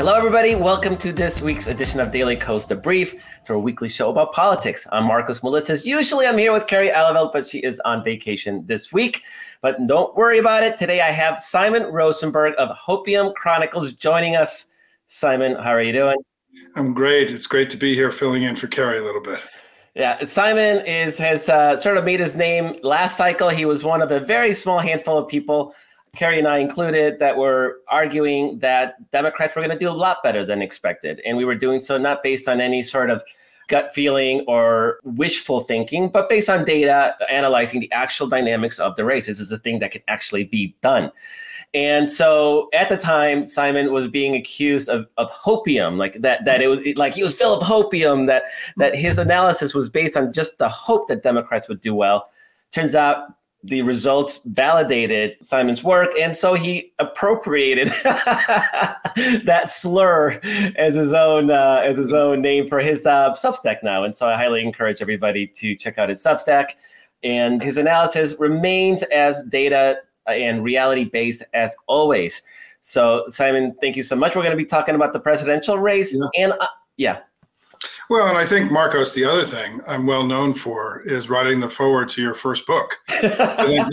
Hello, everybody. Welcome to this week's edition of Daily Kos Debrief. It's our weekly show about politics. I'm Marcos Melissas. Usually I'm here with Carrie Alavelt, but she is on vacation this week. But don't worry about it. Today I have Simon Rosenberg of Hopium Chronicles joining us. Simon, how are you doing? I'm great. It's great to be here filling in for Carrie a little bit. Yeah, Simon has sort of made his name last cycle. He was one of a very small handful of people, Carrie and I included, that were arguing that Democrats were going to do a lot better than expected. And we were doing so not based on any sort of gut feeling or wishful thinking, but based on data, analyzing the actual dynamics of the race. This is a thing that can actually be done. And so at the time, Simon was being accused of hopium, like that it was like he was full of hopium, that his analysis was based on just the hope that Democrats would do well. Turns out the results validated Simon's work, and so he appropriated that slur as his own name for his Substack now. And so I highly encourage everybody to check out his Substack. And his analysis remains as data and reality-based as always. So, Simon, thank you so much. We're going to be talking about the presidential race. Yeah. Well, and I think, Marcos, the other thing I'm well known for is writing the foreword to your first book. I think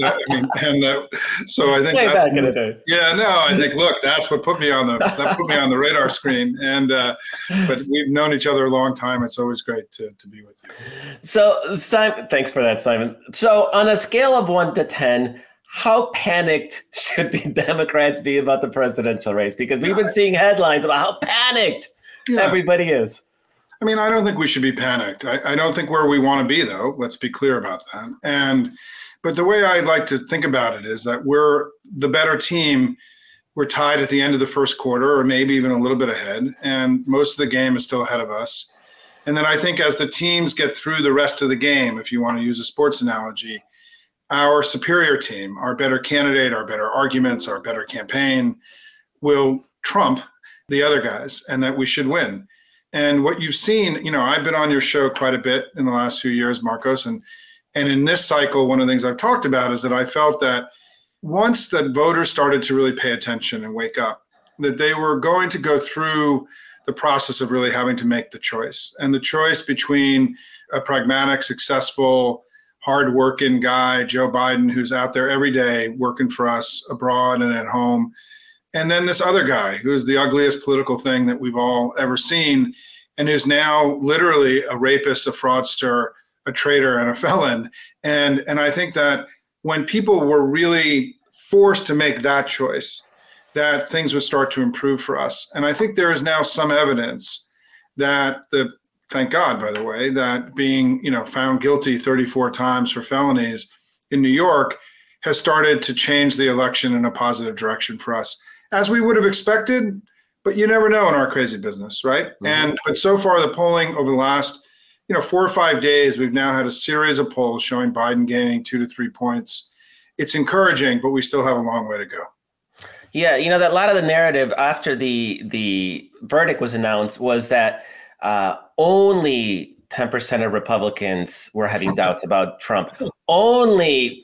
look, that's what put me on the radar screen. And but we've known each other a long time. It's always great to be with you. So, Simon, thanks for that, Simon. So, on a scale of 1 to 10, how panicked should the Democrats be about the presidential race? Because we've been seeing headlines about how panicked everybody is. I mean, I don't think we should be panicked. I don't think where we want to be, though. Let's be clear about that. But the way I like to think about it is that we're the better team. We're tied at the end of the first quarter, or maybe even a little bit ahead. And most of the game is still ahead of us. And then I think as the teams get through the rest of the game, if you want to use a sports analogy, our superior team, our better candidate, our better arguments, our better campaign will trump the other guys, and that we should win. And what you've seen, I've been on your show quite a bit in the last few years, Marcos, and in this cycle, one of the things I've talked about is that I felt that once that voters started to really pay attention and wake up, that they were going to go through the process of really having to make the choice. And the choice between a pragmatic, successful, hard-working guy, Joe Biden, who's out there every day working for us abroad and at home, and then this other guy who's the ugliest political thing that we've all ever seen, and who's now literally a rapist, a fraudster, a traitor, and a felon. And I think that when people were really forced to make that choice, that things would start to improve for us. And I think there is now some evidence that thank God, by the way, that being, found guilty 34 times for felonies in New York has started to change the election in a positive direction for us, as we would have expected, but you never know in our crazy business, right? Mm-hmm. But so far, the polling over the last, 4 or 5 days, we've now had a series of polls showing Biden gaining 2 to 3 points. It's encouraging, but we still have a long way to go. Yeah, that a lot of the narrative after the verdict was announced was that only 10% of Republicans were having doubts about Trump. Only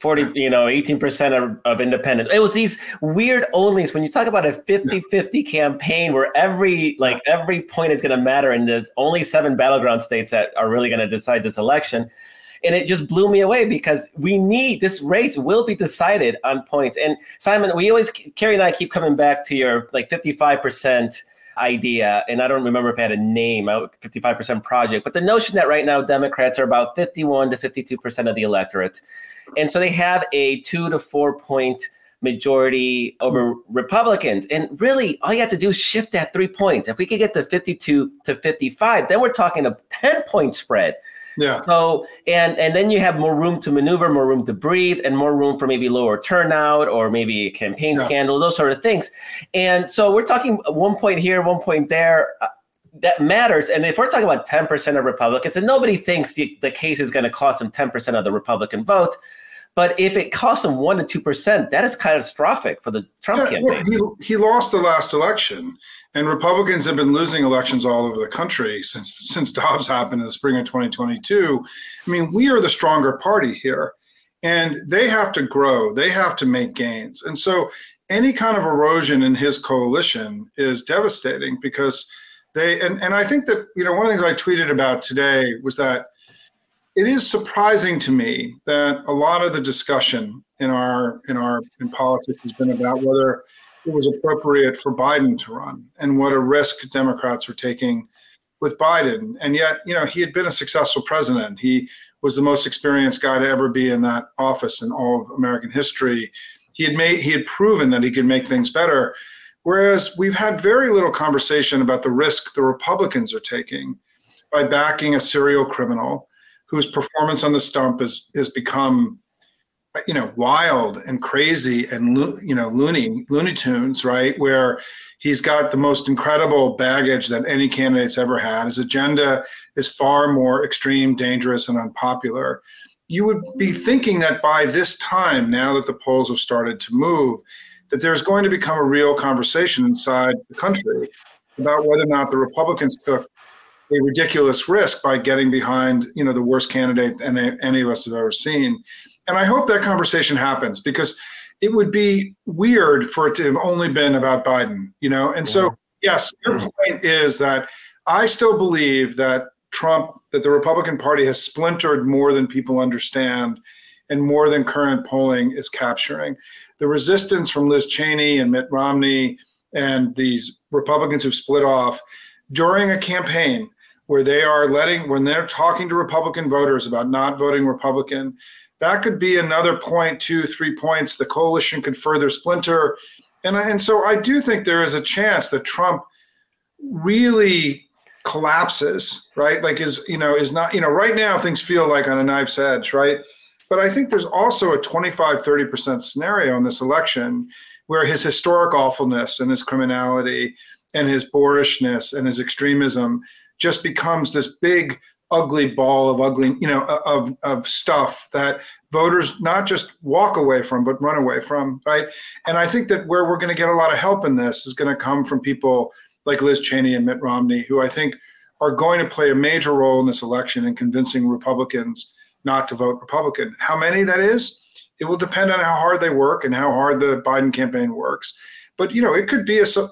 18% of independents. It was these weird onlys. When you talk about a 50-50 campaign where every point is going to matter, and there's only 7 battleground states that are really going to decide this election. And it just blew me away because this race will be decided on points. And Simon, Carrie and I keep coming back to your 55% idea, and I don't remember if it had a name, 55% project, but the notion that right now Democrats are about 51 to 52% of the electorate. And so they have a 2 to 4 point majority over Republicans. And really, all you have to do is shift that 3 points. If we could get to 52 to 55, then we're talking a 10-point spread. Yeah. So, and then you have more room to maneuver, more room to breathe, and more room for maybe lower turnout or maybe a campaign scandal, those sort of things. And so we're talking 1 point here, 1 point there. That matters. And if we're talking about 10% of Republicans, and nobody thinks the case is going to cost them 10% of the Republican vote, but if it costs them 1 to 2%, that is catastrophic for the Trump campaign. Look, he lost the last election, and Republicans have been losing elections all over the country since Dobbs happened in the spring of 2022. I mean, we are the stronger party here, and they have to grow. They have to make gains. And so any kind of erosion in his coalition is devastating because and I think that, one of the things I tweeted about today was that it is surprising to me that a lot of the discussion in politics has been about whether it was appropriate for Biden to run and what a risk Democrats were taking with Biden. And yet, he had been a successful president. He was the most experienced guy to ever be in that office in all of American history. He had proven that he could make things better. Whereas we've had very little conversation about the risk the Republicans are taking by backing a serial criminal whose performance on the stump has become, wild and crazy and, Looney Tunes, right? Where he's got the most incredible baggage that any candidate's ever had. His agenda is far more extreme, dangerous, and unpopular. You would be thinking that by this time, now that the polls have started to move, that there's going to become a real conversation inside the country about whether or not the Republicans took a ridiculous risk by getting behind, the worst candidate any of us have ever seen. And I hope that conversation happens because it would be weird for it to have only been about Biden, And so, yes, your point is that I still believe that that the Republican Party has splintered more than people understand and more than current polling is capturing. The resistance from Liz Cheney and Mitt Romney and these Republicans who've split off during a campaign where when they're talking to Republican voters about not voting Republican, that could be another point, 2, 3 points. The coalition could further splinter. And so I do think there is a chance that Trump really collapses, right? Like is not, right now things feel like on a knife's edge, right? But I think there's also a 25-30% scenario in this election where his historic awfulness and his criminality and his boorishness and his extremism just becomes this big, ugly ball of of stuff that voters not just walk away from, but run away from, right? And I think that where we're going to get a lot of help in this is going to come from people like Liz Cheney and Mitt Romney, who I think are going to play a major role in this election in convincing Republicans not to vote Republican. How many that is, it will depend on how hard they work and how hard the Biden campaign works. But, it could be if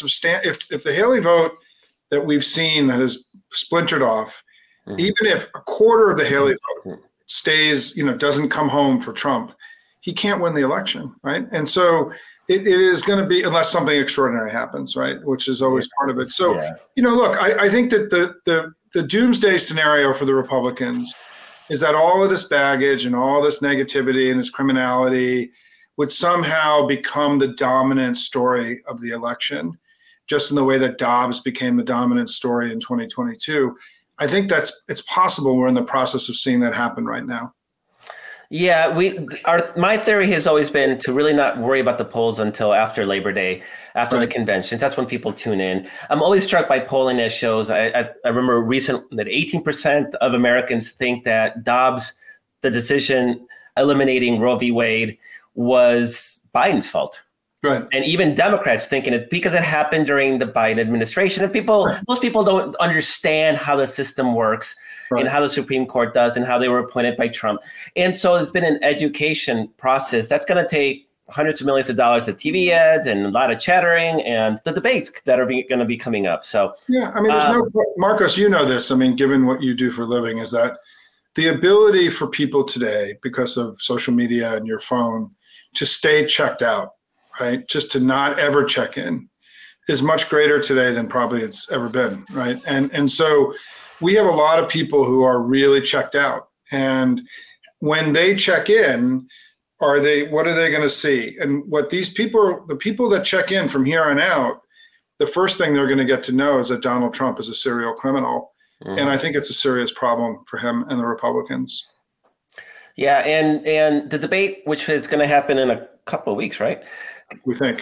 the Haley vote that we've seen that has splintered off, even if a quarter of the Haley vote stays, doesn't come home for Trump, he can't win the election, right? And so it is going to be, unless something extraordinary happens, right? Which is always part of it. So, look, I think that the doomsday scenario for the Republicans is that all of this baggage and all this negativity and this criminality would somehow become the dominant story of the election, just in the way that Dobbs became the dominant story in 2022. I think it's possible we're in the process of seeing that happen right now. Yeah, my theory has always been to really not worry about the polls until after Labor Day, after the conventions. That's when people tune in. I'm always struck by polling that shows. I remember recently that 18% of Americans think that Dobbs, the decision eliminating Roe v. Wade, was Biden's fault. Right. And even Democrats thinking it because it happened during the Biden administration. And most people don't understand how the system works. Right. And how the Supreme Court does and how they were appointed by Trump. And so it's been an education process that's going to take hundreds of millions of dollars of TV ads and a lot of chattering and the debates that are going to be coming up. So, yeah, I mean, there's Marcos, this, given what you do for a living, is that the ability for people today, because of social media and your phone, to stay checked out, right? Just to not ever check in is much greater today than probably it's ever been, right? And so we have a lot of people who are really checked out. And when they check in, what are they going to see? And what the people that check in from here on out, the first thing they're going to get to know is that Donald Trump is a serial criminal. Mm-hmm. And I think it's a serious problem for him and the Republicans. Yeah. And the debate, which is going to happen in a couple of weeks, right? We think.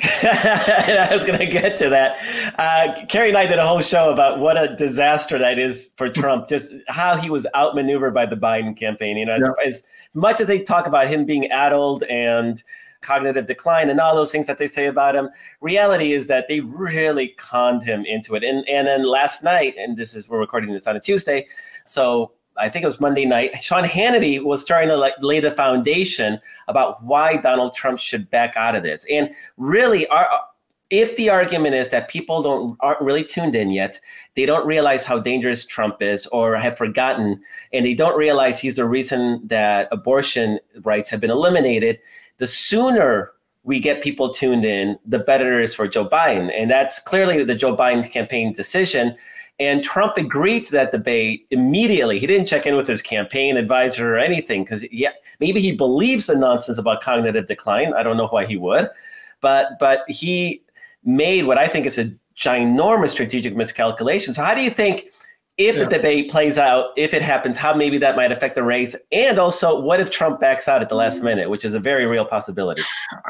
I was going to get to that. Carrie and I did a whole show about what a disaster that is for Trump, just how he was outmaneuvered by the Biden campaign. As much as they talk about him being addled and cognitive decline and all those things that they say about him, reality is that they really conned him into it. And then last night, and we're recording this on a Tuesday, so I think it was Monday night, Sean Hannity was starting to lay the foundation about why Donald Trump should back out of this. And really, if the argument is that people aren't really tuned in yet, they don't realize how dangerous Trump is or have forgotten, and they don't realize he's the reason that abortion rights have been eliminated, the sooner we get people tuned in, the better it is for Joe Biden. And that's clearly the Joe Biden campaign decision. And Trump agreed to that debate immediately. He didn't check in with his campaign advisor or anything because maybe he believes the nonsense about cognitive decline. I don't know why he would. But he made what I think is a ginormous strategic miscalculation. So how do you think, if the debate plays out, if it happens, how maybe that might affect the race? And also, what if Trump backs out at the last minute, which is a very real possibility?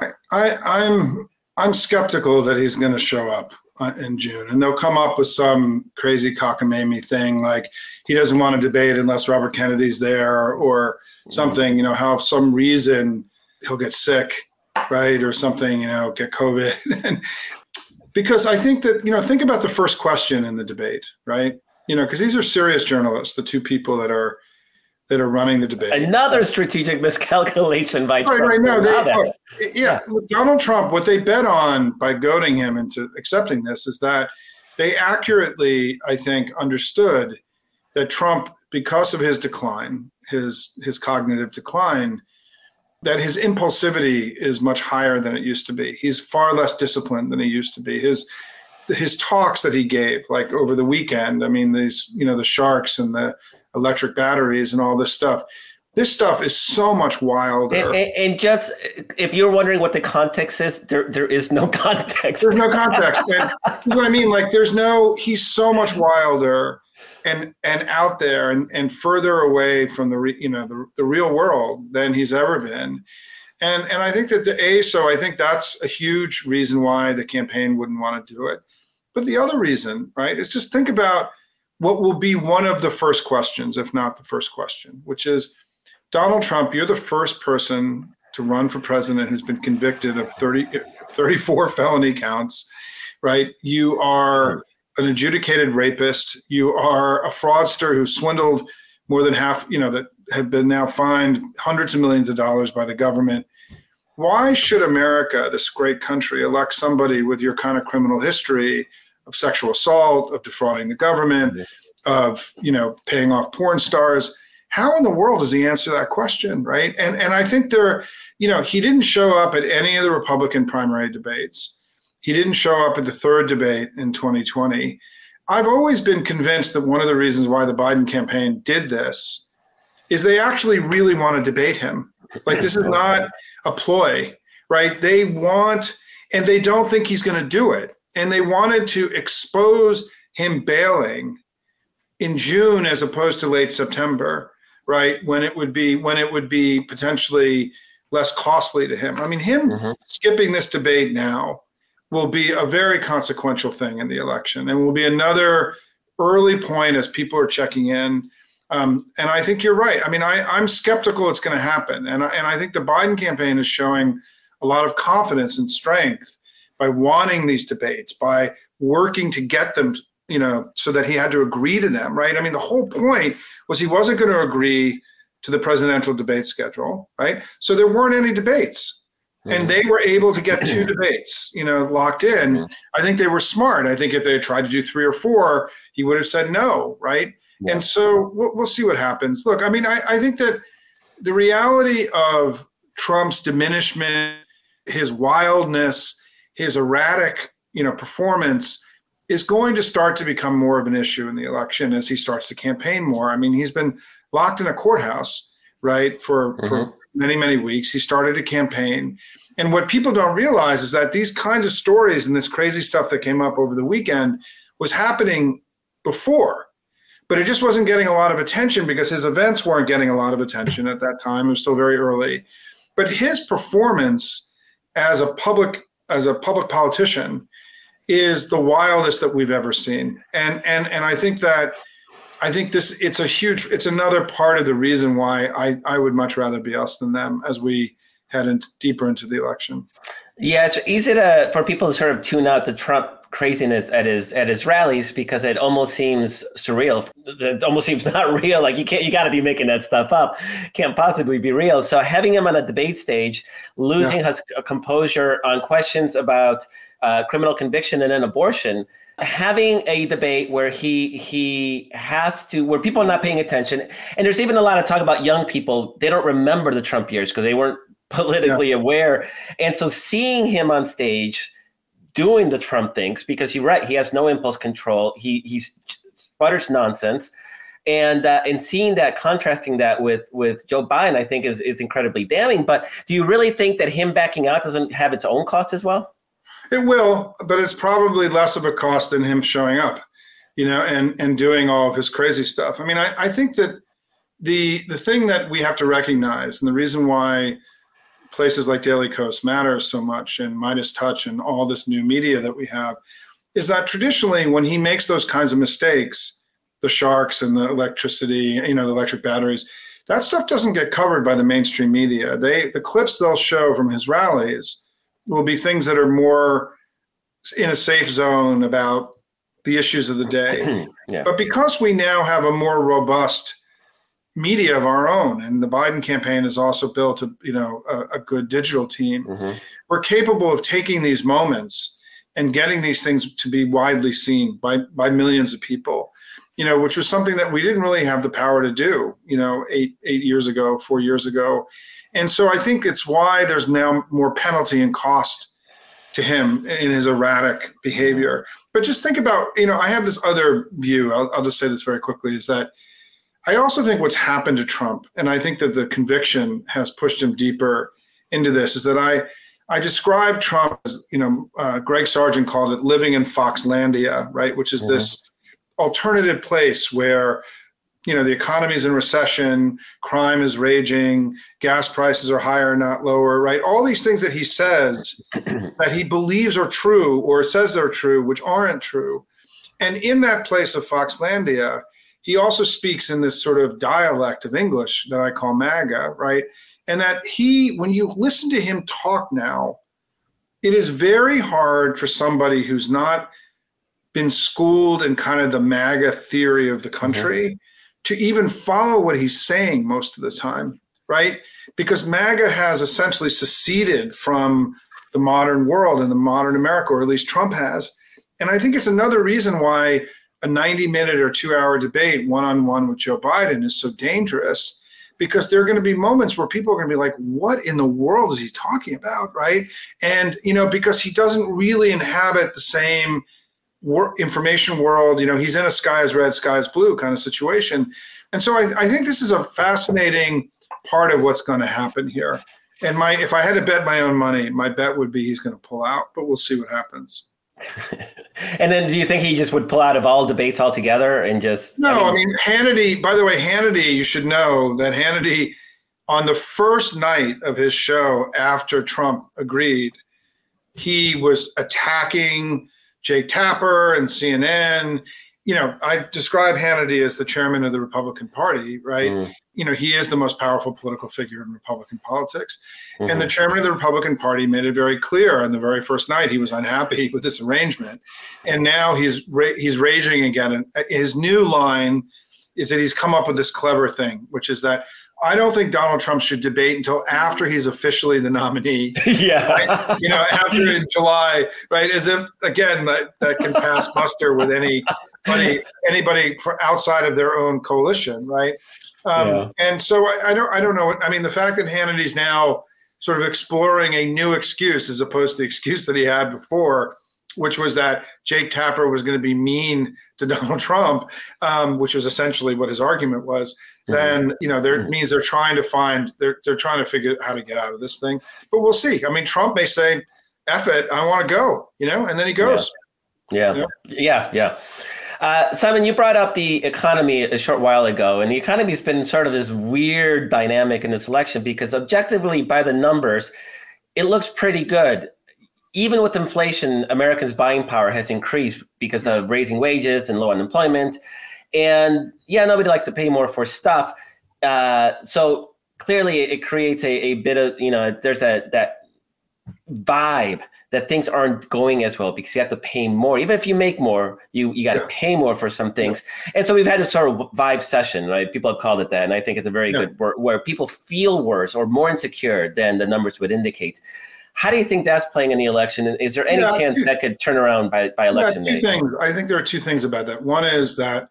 I'm skeptical that he's going to show up in June, and they'll come up with some crazy cockamamie thing like he doesn't want to debate unless Robert Kennedy's there or something, how some reason he'll get sick, right? Or something, get COVID. And because I think that, think about the first question in the debate, right? Because these are serious journalists, the two people that are running the debate. Another strategic miscalculation by Trump. Right. No, Donald Trump, what they bet on by goading him into accepting this is that they accurately, I think, understood that Trump, because of his decline, his cognitive decline, that his impulsivity is much higher than it used to be. He's far less disciplined than he used to be. His talks that he gave, like over the weekend, I mean, these, the sharks and the electric batteries and all this stuff. This stuff is so much wilder. And just, if you're wondering what the context is, there is no context. There's no context. And that's what I mean. Like, he's so much wilder and out there and further away from the real world than he's ever been. And I think that so I think that's a huge reason why the campaign wouldn't want to do it. But the other reason, right, is just think about what will be one of the first questions, if not the first question, which is, Donald Trump, you're the first person to run for president who's been convicted of 34 felony counts, right? You are an adjudicated rapist. You are a fraudster who swindled more than half, that have been now fined hundreds of millions of dollars by the government. Why should America, this great country, elect somebody with your kind of criminal history of sexual assault, of defrauding the government, of, paying off porn stars? How in the world does he answer that question, right? And I think he didn't show up at any of the Republican primary debates. He didn't show up at the third debate in 2020. I've always been convinced that one of the reasons why the Biden campaign did this is they actually really want to debate him. Like, this is not a ploy, right? They want, and they don't think he's going to do it. And they wanted to expose him bailing in June as opposed to late September, right? When it would be potentially less costly to him. I mean, skipping this debate now will be a very consequential thing in the election, and will be another early point as people are checking in. And I think you're right. I mean, I'm skeptical it's going to happen. And I think the Biden campaign is showing a lot of confidence and strength by wanting these debates, by working to get them, so that he had to agree to them, right? I mean, the whole point was he wasn't going to agree to the presidential debate schedule, right? So there weren't any debates. And they were able to get 2 debates, locked in. I think they were smart. I think if they had tried to do 3 or 4, he would have said no, right? Yeah. And so we'll see what happens. Look, I mean, I think that the reality of Trump's diminishment, his wildness, his erratic, performance is going to start to become more of an issue in the election as he starts to campaign more. I mean, he's been locked in a courthouse, right, for many, many weeks. He started a campaign. And what people don't realize is that these kinds of stories and this crazy stuff that came up over the weekend was happening before, but it just wasn't getting a lot of attention because his events weren't getting a lot of attention at that time. It was still very early. But his performance as a public politician is the wildest that we've ever seen. And I think it's another part of the reason why I would much rather be us than them as we head deeper into the election. Yeah, it's easy for people to sort of tune out the Trump craziness at his rallies, because it almost seems surreal. It almost seems not real. Like you got to be making that stuff up. Can't possibly be real. So having him on a debate stage, losing his composure on questions about criminal conviction and then abortion, having a debate where he has to, where people are not paying attention. And there's even a lot of talk about young people. They don't remember the Trump years because they weren't politically aware. And so seeing him on stage doing the Trump things, because you're right, he has no impulse control. He sputters nonsense. And seeing that, contrasting that with Joe Biden, I think is incredibly damning. But do you really think that him backing out doesn't have its own cost as well? It will, but it's probably less of a cost than him showing up, and doing all of his crazy stuff. I mean, I think that the thing that we have to recognize, and the reason why places like Daily Kos matter so much, and Midas Touch and all this new media that we have, is that traditionally when he makes those kinds of mistakes, the sharks and the electricity, the electric batteries, that stuff doesn't get covered by the mainstream media. The clips they'll show from his rallies will be things that are more in a safe zone about the issues of the day. Yeah. But because we now have a more robust media of our own, and the Biden campaign has also built a good digital team, we're capable of taking these moments and getting these things to be widely seen by millions of people, which was something that we didn't really have the power to do, 8 years ago, 4 years ago. And so I think it's why there's now more penalty and cost to him in his erratic behavior. But just think about, I have this other view, I'll just say this very quickly, is that I also think what's happened to Trump, and I think that the conviction has pushed him deeper into this, is that I describe Trump as, Greg Sargent called it living in Foxlandia, right? Which is this alternative place where, the economy is in recession, crime is raging, gas prices are higher, not lower, right? All these things that he says that he believes are true or says they're true, which aren't true. And in that place of Foxlandia, he also speaks in this sort of dialect of English that I call MAGA, right? And that when you listen to him talk now, it is very hard for somebody who's not been schooled in kind of the MAGA theory of the country to even follow what he's saying most of the time, right? Because MAGA has essentially seceded from the modern world and the modern America, or at least Trump has. And I think it's another reason why a 90-minute or 2-hour debate one-on-one with Joe Biden is so dangerous, because there are going to be moments where people are going to be like, what in the world is he talking about, right? And, because he doesn't really inhabit the same information world, he's in a sky is red, sky is blue kind of situation. And so I think this is a fascinating part of what's going to happen here. And if I had to bet my own money, my bet would be he's going to pull out, but we'll see what happens. And then do you think he just would pull out of all debates altogether and just... No, I mean, Hannity, by the way, you should know that Hannity, on the first night of his show after Trump agreed, he was attacking Jake Tapper and CNN. I describe Hannity as the chairman of the Republican Party, right? He is the most powerful political figure in Republican politics. And the chairman of the Republican Party made it very clear on the very first night he was unhappy with this arrangement. And now he's raging again. And his new line is that he's come up with this clever thing, which is that I don't think Donald Trump should debate until after he's officially the nominee. Yeah. Right? After in July, right? As if, again, that can pass muster with anybody outside of their own coalition, right? And so I don't know. I mean, the fact that Hannity's now sort of exploring a new excuse as opposed to the excuse that he had before, which was that Jake Tapper was going to be mean to Donald Trump, which was essentially what his argument was, then, means they're trying to figure out how to get out of this thing. But we'll see. I mean, Trump may say, F it, I want to go, and then he goes. Yeah. Simon, you brought up the economy a short while ago, and the economy's been sort of this weird dynamic in this election because objectively, by the numbers, it looks pretty good. Even with inflation, Americans' buying power has increased because of raising wages and low unemployment. And nobody likes to pay more for stuff. So clearly it creates a bit of, there's that vibe that things aren't going as well because you have to pay more. Even if you make more, you got to pay more for some things. And so we've had this sort of vibe session, right? People have called it that. And I think it's a very good word where people feel worse or more insecure than the numbers would indicate. How do you think that's playing in the election? And is there any chance that could turn around by election day? I think there are two things about that. One is that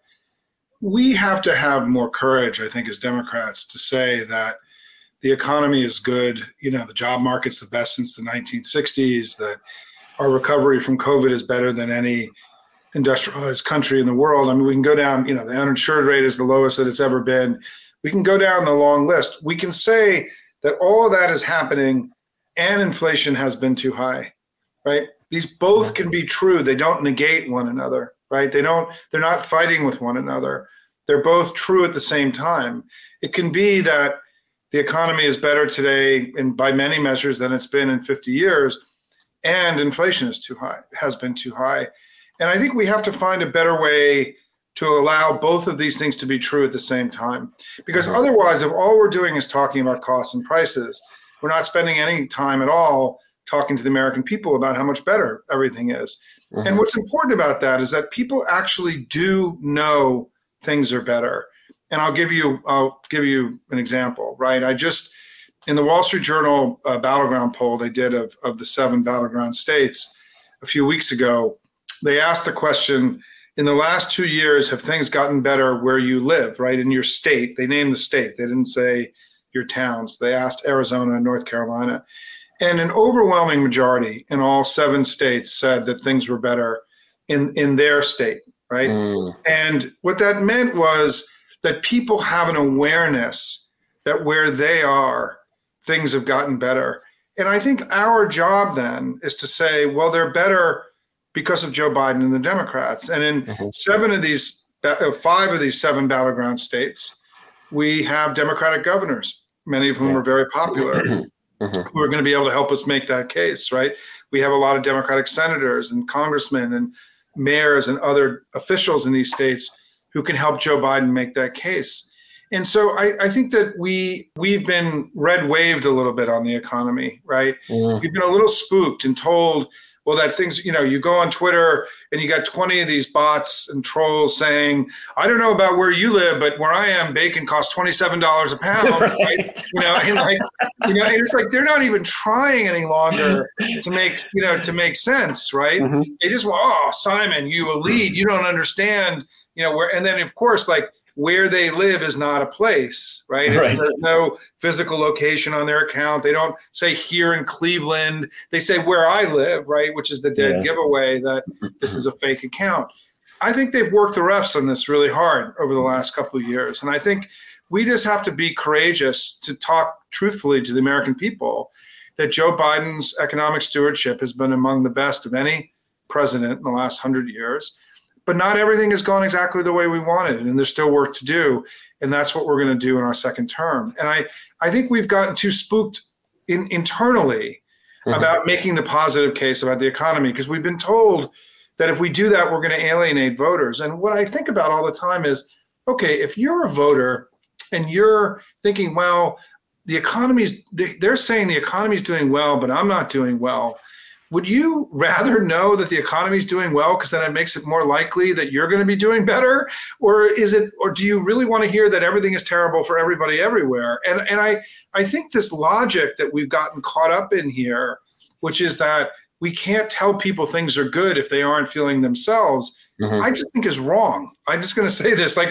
we have to have more courage, I think, as Democrats to say that the economy is good. The job market's the best since the 1960s, that our recovery from COVID is better than any industrialized country in the world. I mean, we can go down, the uninsured rate is the lowest that it's ever been. We can go down the long list. We can say that all of that is happening and inflation has been too high, right? These both can be true. They don't negate one another, right? They're not fighting with one another. They're both true at the same time. It can be that the economy is better today and by many measures than it's been in 50 years, and inflation is too high, has been too high. And I think we have to find a better way to allow both of these things to be true at the same time. Because otherwise, if all we're doing is talking about costs and prices, we're not spending any time at all talking to the American people about how much better everything is. And what's important about that is that people actually do know things are better. And I'll give you an example, right? In the Wall Street Journal battleground poll they did of the 7 battleground states a few weeks ago, they asked the question, in the last 2 years, have things gotten better where you live, right? In your state. They named the state. They didn't say your towns. They asked Arizona and North Carolina. And an overwhelming majority in all 7 states said that things were better in their state, right? And what that meant was that people have an awareness that where they are, things have gotten better. And I think our job then is to say, well, they're better because of Joe Biden and the Democrats. And in 5 of these 7 battleground states, we have Democratic governors, many of whom are very popular, who are going to be able to help us make that case, right? We have a lot of Democratic senators and congressmen and mayors and other officials in these states who can help Joe Biden make that case. And so I think that we've been red waved a little bit on the economy, right? We've been a little spooked and told, well, that things, you go on Twitter and you got 20 of these bots and trolls saying, I don't know about where you live, but where I am, bacon costs $27 a pound, right? And it's like they're not even trying any longer to make sense, right? They just, Simon, you elite, you don't understand, where, and then of course, where they live is not a place, right? There's no physical location on their account. They don't say here in Cleveland. They say where I live, right? Which is the dead giveaway that this is a fake account. I think they've worked the refs on this really hard over the last couple of years. And I think we just have to be courageous to talk truthfully to the American people that Joe Biden's economic stewardship has been among the best of any president in the last 100 years. But not everything has gone exactly the way we wanted, and there's still work to do. And that's what we're going to do in our second term. And I think we've gotten too spooked internally about making the positive case about the economy, because we've been told that if we do that, we're going to alienate voters. And what I think about all the time is, okay, if you're a voter and you're thinking, well, they're saying the economy's doing well, but I'm not doing well. Would you rather know that the economy is doing well because then it makes it more likely that you're going to be doing better? Or do you really want to hear that everything is terrible for everybody everywhere? And I think this logic that we've gotten caught up in here, which is that we can't tell people things are good if they aren't feeling themselves, I just think is wrong. I'm just going to say this.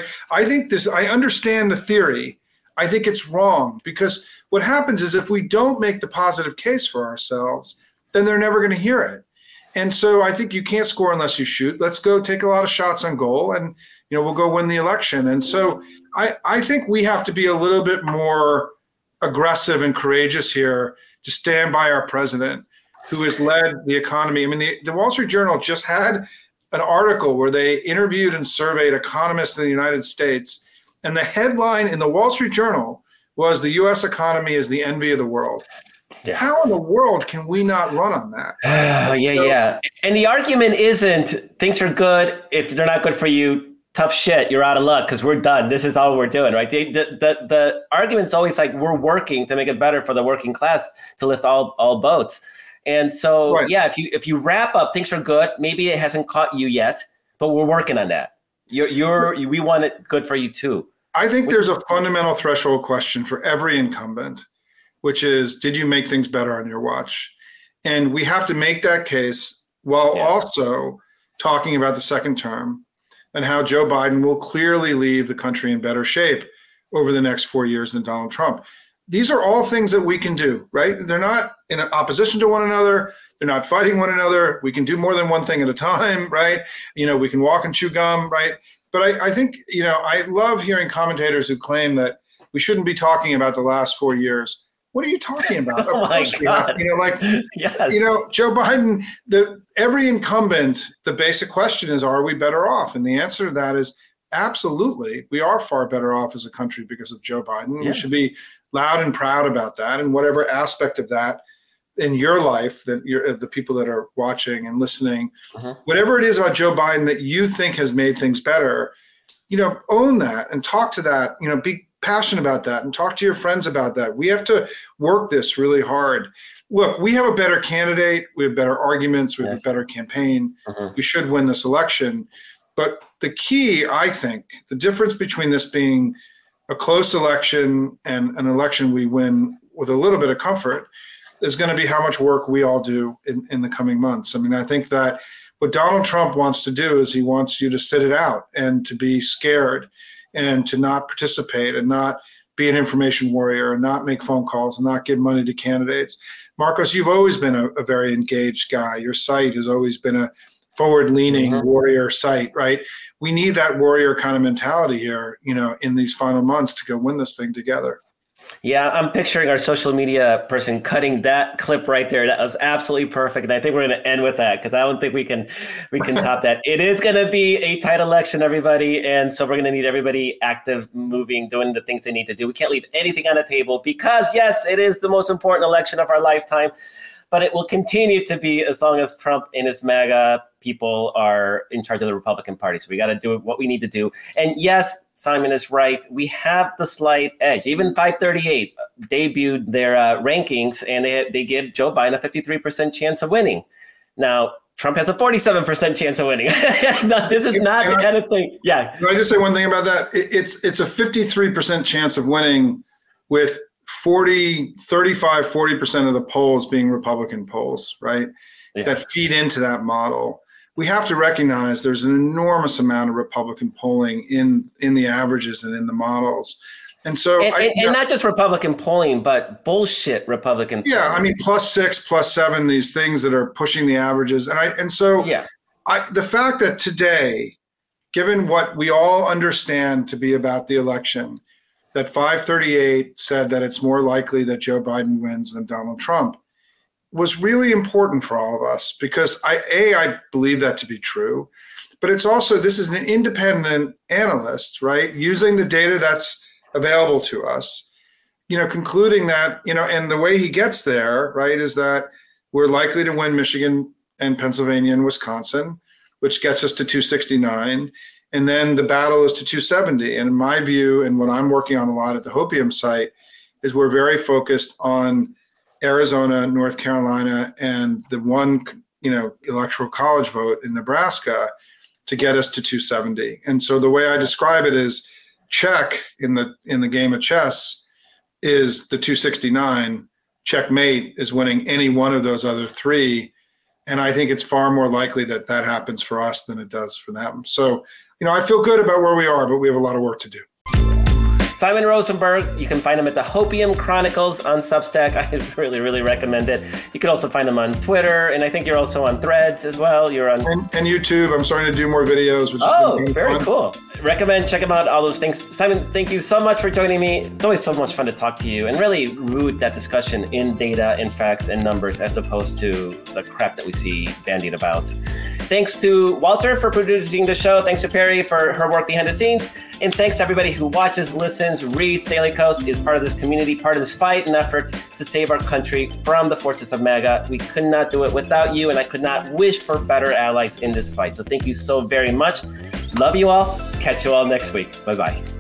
I understand the theory. I think it's wrong, because what happens is if we don't make the positive case for ourselves, then they're never going to hear it. And so I think you can't score unless you shoot. Let's go take a lot of shots on goal and, we'll go win the election. And so I think we have to be a little bit more aggressive and courageous here to stand by our president, who has led the economy. I mean, the Wall Street Journal just had an article where they interviewed and surveyed economists in the United States. And the headline in the Wall Street Journal was, the U.S. economy is the envy of the world. Yeah. How in the world can we not run on that? Yeah. And the argument isn't things are good. If they're not good for you, tough shit, you're out of luck because we're done. This is all we're doing, right? The argument's always like we're working to make it better for the working class, to lift all boats. And so, Right. yeah, if you wrap up, things are good. Maybe it hasn't caught you yet, but we're working on that. We want it good for you too. I think there's a fundamental threshold question for every incumbent, which is, did you make things better on your watch? And we have to make that case while also talking about the second term and how Joe Biden will clearly leave the country in better shape over the next 4 years than Donald Trump. These are all things that we can do, right? They're not in opposition to one another. They're not fighting one another. We can do more than one thing at a time, right? We can walk and chew gum, right? But I think, I love hearing commentators who claim that we shouldn't be talking about the last 4 years. What are you talking about? Oh of course we have. Yes. Joe Biden, every incumbent, the basic question is, are we better off? And the answer to that is absolutely. We are far better off as a country because of Joe Biden. Yeah. We should be loud and proud about that. And whatever aspect of that in your life, that the people that are watching and listening, whatever it is about Joe Biden that you think has made things better, own that and talk to that, be passionate about that and talk to your friends about that. We have to work this really hard. Look, we have a better candidate. We have better arguments. We have a better campaign. We should win this election. But the key, I think, the difference between this being a close election and an election we win with a little bit of comfort is going to be how much work we all do in the coming months. I mean, I think that what Donald Trump wants to do is he wants you to sit it out and to be scared and to not participate and not be an information warrior and not make phone calls and not give money to candidates. Marcos, you've always been a very engaged guy. Your site has always been a forward-leaning warrior site, right? We need that warrior kind of mentality here, in these final months to go win this thing together. Yeah, I'm picturing our social media person cutting that clip right there. That was absolutely perfect. And I think we're going to end with that because I don't think we can top that. It is going to be a tight election, everybody. And so we're going to need everybody active, moving, doing the things they need to do. We can't leave anything on the table because, yes, it is the most important election of our lifetime. But it will continue to be as long as Trump and his MAGA people are in charge of the Republican Party. So we got to do what we need to do. And yes, Simon is right. We have the slight edge. Even 538 debuted their rankings, and they give Joe Biden a 53% chance of winning. Now, Trump has a 47% chance of winning. No, this is not the kind of thing. Yeah. Can I just say one thing about that? It's a 53% chance of winning with 40% of the polls being Republican polls, right? Yeah. That feed into that model. We have to recognize there's an enormous amount of Republican polling in the averages and in the models. And so, and not just Republican polling, but bullshit Republican polling. Yeah, I mean, +6, +7, these things that are pushing the averages. The fact that today, given what we all understand to be about the election, that 538 said that it's more likely that Joe Biden wins than Donald Trump was really important for all of us because I believe that to be true, but it's also, this is an independent analyst, right? Using the data that's available to us, concluding that, and the way he gets there, right, is that we're likely to win Michigan and Pennsylvania and Wisconsin, which gets us to 269. And then the battle is to 270. And in my view, and what I'm working on a lot at the Hopium site, is we're very focused on Arizona, North Carolina, and the one, electoral college vote in Nebraska to get us to 270. And so the way I describe it is check in the game of chess is the 269. Checkmate is winning any one of those other three. And I think it's far more likely that happens for us than it does for them. So, I feel good about where we are, but we have a lot of work to do. Simon Rosenberg, you can find him at the Hopium Chronicles on Substack. I really, really recommend it. You can also find him on Twitter, and I think you're also on Threads as well. You're on and YouTube. I'm starting to do more videos, which is very fun. Cool. Recommend check him out, all those things. Simon, thank you so much for joining me. It's always so much fun to talk to you and really root that discussion in data and facts and numbers as opposed to the crap that we see bandied about. Thanks to Walter for producing the show. Thanks to Perry for her work behind the scenes. And thanks to everybody who watches, listens, reads Daily Kos, is part of this community, part of this fight and effort to save our country from the forces of MAGA. We could not do it without you, and I could not wish for better allies in this fight. So thank you so very much. Love you all. Catch you all next week. Bye-bye.